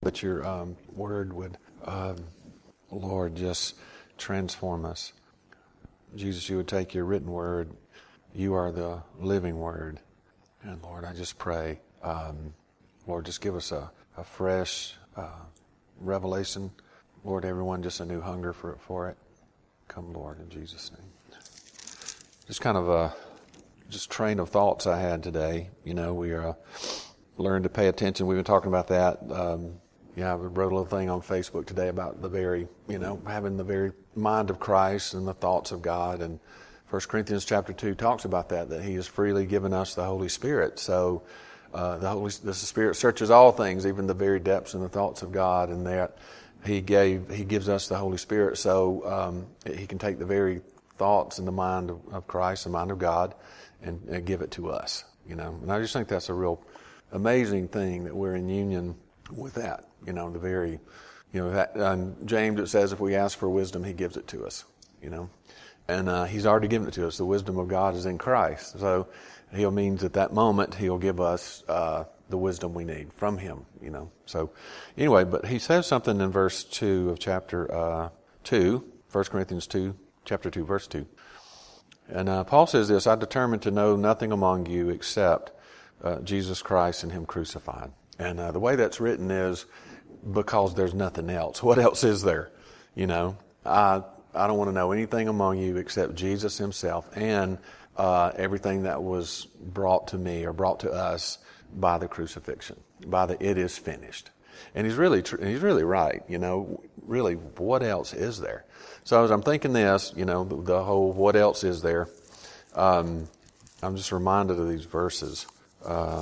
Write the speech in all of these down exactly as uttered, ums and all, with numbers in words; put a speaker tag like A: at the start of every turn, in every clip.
A: that your um, word would, um, Lord, just transform us. Jesus, you would take your written word. You are the living word. And Lord, I just pray, um, Lord, just give us a, a fresh uh, revelation. Lord, everyone, just a new hunger for it, for it. Come, Lord, in Jesus' name. Just kind of a just train of thoughts I had today. You know, we uh, learned to pay attention. We've been talking about that. Um, yeah, I wrote a little thing on Facebook today about the very, you know, having the very mind of Christ and the thoughts of God. And First Corinthians chapter two talks about that, that He has freely given us the Holy Spirit. So uh, the Holy the Spirit searches all things, even the very depths and the thoughts of God, and that He gave He gives us the Holy Spirit so um, He can take the very thoughts and the mind of, of Christ, the mind of God, and, and give it to us. You know, and I just think that's a real amazing thing that we're in union with that. You know, the very, you know, that, um, James, it says if we ask for wisdom, He gives it to us. You know, and uh, He's already given it to us. The wisdom of God is in Christ. So He means at that moment He'll give us uh, the wisdom we need from Him. You know. So anyway, but He says something in verse two of chapter uh, two, First Corinthians two, chapter two, verse two. And uh, Paul says this: I determined to know nothing among you except uh, Jesus Christ and Him crucified. And uh, the way that's written is because there's nothing else. What else is there? You know, I I don't want to know anything among you except Jesus Himself and uh, everything that was brought to me or brought to us by the crucifixion, by the it is finished. And he's really tr- he's really right. You know, really, what else is there? So as I'm thinking this, you know, the, the whole what else is there, um, I'm just reminded of these verses. Uh,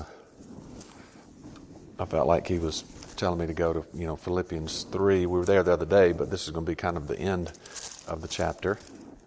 A: I felt like he was telling me to go to, you know, Philippians three. We were there the other day, but this is going to be kind of the end of the chapter.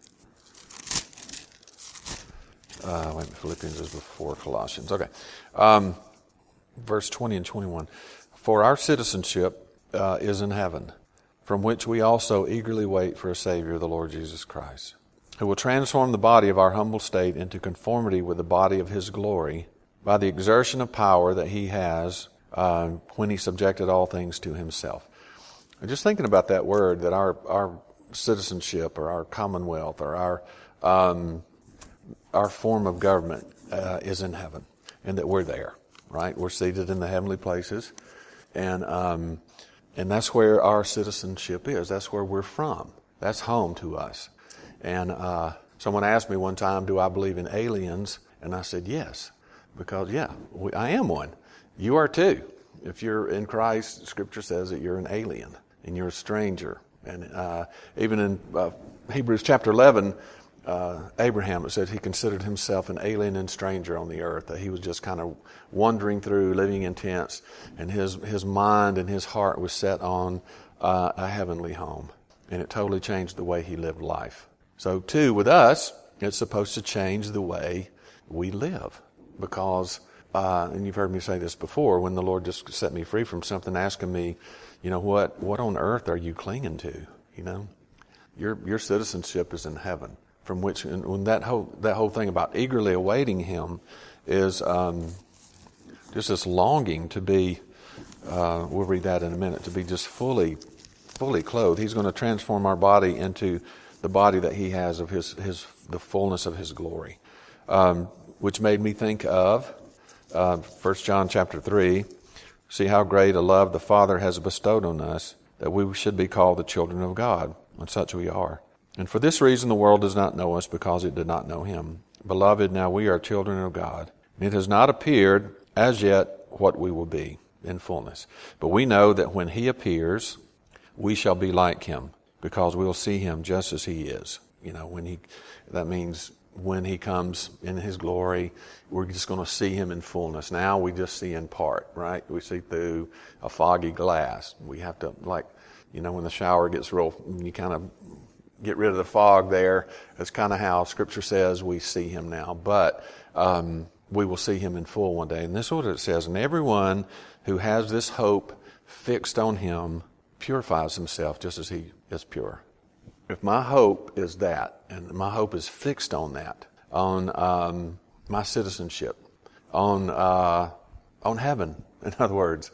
A: Uh, wait, Philippians is before Colossians. Okay. Um, verse twenty and twenty-one. For our citizenship uh, is in heaven, from which we also eagerly wait for a Savior, the Lord Jesus Christ, who will transform the body of our humble state into conformity with the body of His glory by the exertion of power that He has uh, when He subjected all things to Himself. And just thinking about that word, that our, our citizenship or our commonwealth or our um, our form of government uh, is in heaven, and that we're there, right? We're seated in the heavenly places. And um, and that's where our citizenship is. That's where we're from. That's home to us. And uh, someone asked me one time, do I believe in aliens? And I said, yes, because, yeah, we, I am one. You are too. If you're in Christ, Scripture says that you're an alien and you're a stranger. And uh, even in uh, Hebrews chapter eleven, Uh, Abraham, it said he considered himself an alien and stranger on the earth, that he was just kind of wandering through, living in tents, and his, his mind and his heart was set on uh, a heavenly home. And it totally changed the way he lived life. So too, with us, it's supposed to change the way we live. Because, uh, and you've heard me say this before, when the Lord just set me free from something, asking me, you know, what, what on earth are you clinging to? You know, your, your citizenship is in heaven. From which, and when that whole that whole thing about eagerly awaiting Him is um, just this longing to be. Uh, we'll read that in a minute. To be just fully, fully clothed. He's going to transform our body into the body that He has of His His the fullness of His glory, um, which made me think of uh, First John chapter three. See how great a love the Father has bestowed on us, that we should be called the children of God, and such we are. And for this reason the world does not know us, because it did not know Him. Beloved, now we are children of God. And it has not appeared as yet what we will be in fullness. But we know that when He appears, we shall be like Him, because we will see Him just as He is. You know, when He, that means when He comes in His glory, we're just going to see Him in fullness. Now we just see in part, right? We see through a foggy glass. We have to, like, you know, when the shower gets real, you kind of get rid of the fog there. That's kind of how Scripture says we see Him now. But um, we will see Him in full one day. And this is what it says. And everyone who has this hope fixed on Him purifies himself just as He is pure. If my hope is that, and my hope is fixed on that, on um, my citizenship, on uh, on heaven, in other words,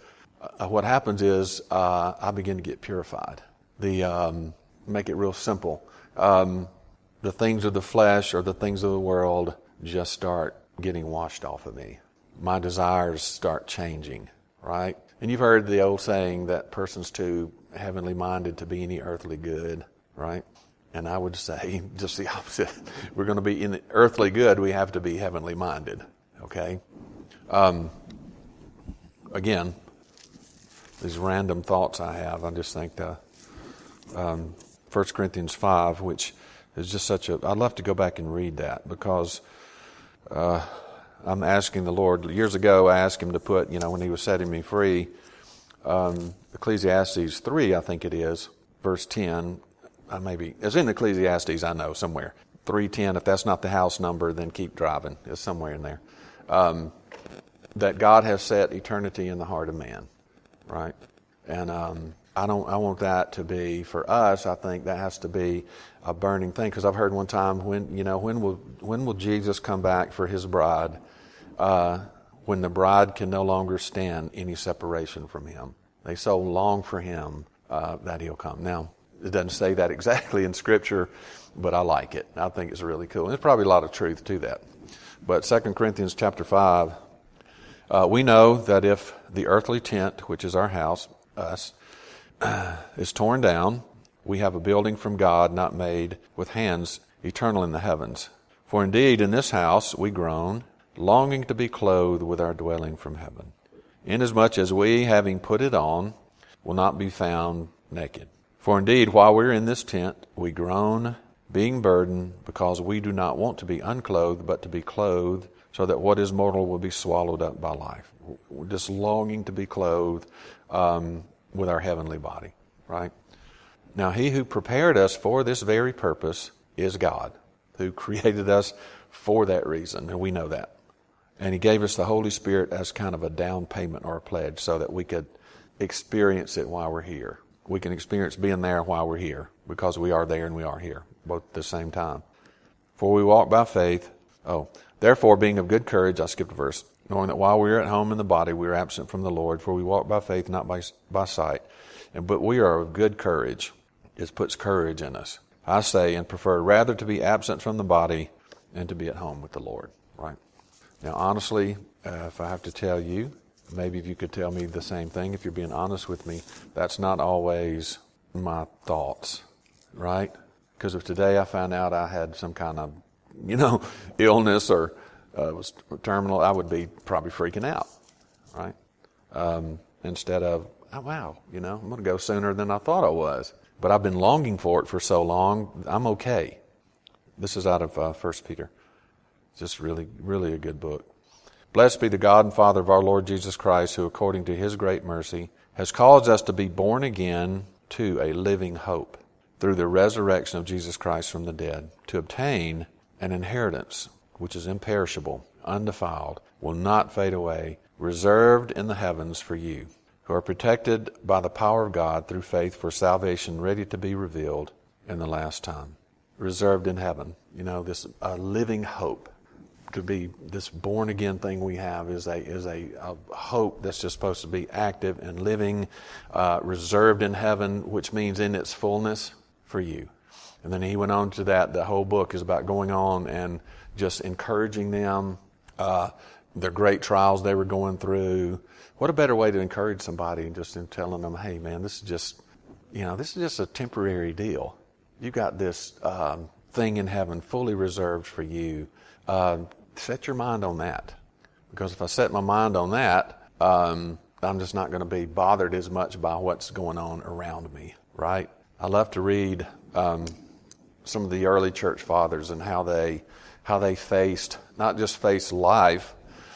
A: uh, what happens is uh, I begin to get purified. The um, make it real simple. Um, the things of the flesh or the things of the world just start getting washed off of me. My desires start changing, right? And you've heard the old saying that person's too heavenly minded to be any earthly good, right? And I would say just the opposite. We're going to be in the earthly good, we have to be heavenly minded, okay? Um, again, these random thoughts I have, I just think the um, First Corinthians five, which is just such a, I'd love to go back and read that because uh, I'm asking the Lord, years ago I asked him to put, you know, when he was setting me free, um, Ecclesiastes three, I think it is, verse ten, I maybe, it's in Ecclesiastes, I know, somewhere. three ten, if that's not the house number, then keep driving. It's somewhere in there. Um, that God has set eternity in the heart of man, right? And um, I don't. I want that to be, for us, I think that has to be a burning thing. Because I've heard one time, when, you know, when will when will Jesus come back for his bride? Uh, when the bride can no longer stand any separation from him. They so long for him uh, that he'll come. Now, it doesn't say that exactly in Scripture, but I like it. I think it's really cool. And there's probably a lot of truth to that. But Second Corinthians chapter five, uh, we know that if the earthly tent, which is our house, us, uh, is torn down, we have a building from God not made with hands, eternal in the heavens. For indeed in this house we groan, longing to be clothed with our dwelling from heaven, inasmuch as we, having put it on, will not be found naked. For indeed, while we're in this tent, we groan, being burdened, because we do not want to be unclothed, but to be clothed, so that what is mortal will be swallowed up by life. We're just longing to be clothed um, with our heavenly body, right? Now, he who prepared us for this very purpose is God, who created us for that reason, and we know that. And he gave us the Holy Spirit as kind of a down payment or a pledge so that we could experience it while we're here. We can experience being there while we're here because we are there and we are here, both at the same time. For we walk by faith. Oh, therefore, being of good courage, I skipped a verse, knowing that while we are at home in the body, we are absent from the Lord. For we walk by faith, not by by sight. And but we are of good courage. It puts courage in us. I say and prefer rather to be absent from the body and to be at home with the Lord. Right. Now, honestly, uh, if I have to tell you, maybe if you could tell me the same thing, if you're being honest with me, that's not always my thoughts, right? Because if today I found out I had some kind of, you know, illness or uh, was terminal, I would be probably freaking out, right? Um, instead of, oh, wow, you know, I'm going to go sooner than I thought I was. But I've been longing for it for so long, I'm okay. This is out of uh, First Peter. It's just really, really a good book. Blessed be the God and Father of our Lord Jesus Christ, who according to his great mercy has caused us to be born again to a living hope through the resurrection of Jesus Christ from the dead, to obtain an inheritance which is imperishable, undefiled, will not fade away, reserved in the heavens for you, who are protected by the power of God through faith for salvation ready to be revealed in the last time. Reserved in heaven, you know, this uh, living hope. To be this born again thing we have is a is a, a hope that's just supposed to be active and living, uh, reserved in heaven, which means in its fullness for you. And then he went on to that. The whole book is about going on and just encouraging them, uh, their great trials they were going through. What a better way to encourage somebody just in telling them, hey man, this is just, you know, this is just a temporary deal. You got this um, thing in heaven fully reserved for you. Uh, set your mind on that. Because if I set my mind on that, um, I'm just not going to be bothered as much by what's going on around me, right? I love to read um, some of the early church fathers and how they how they faced, not just faced life,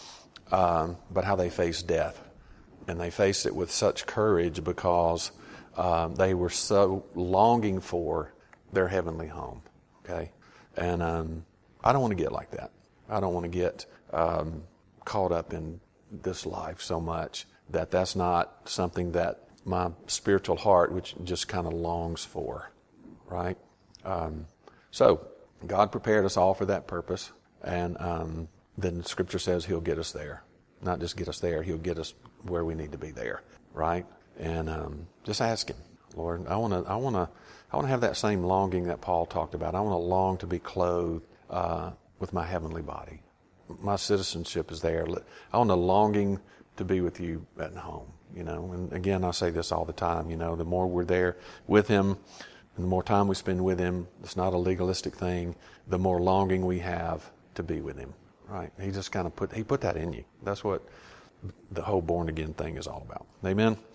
A: um, but how they faced death. And they faced it with such courage because um, they were so longing for their heavenly home, okay? And um I don't want to get like that. I don't want to get um, caught up in this life so much that that's not something that my spiritual heart, which just kind of longs for, right? Um, so God prepared us all for that purpose, and um, then Scripture says He'll get us there. Not just get us there, He'll get us where we need to be there. right? And um, just ask Him, Lord, I want to, I want to, I want to have that same longing that Paul talked about. I want to long to be clothed uh, with my heavenly body. My citizenship is there. I want a longing to be with you at home, you know. And again, I say this all the time, you know, the more we're there with Him and the more time we spend with Him, it's not a legalistic thing, the more longing we have to be with Him, right? He just kind of put, He put that in you. That's what the whole born again thing is all about. Amen?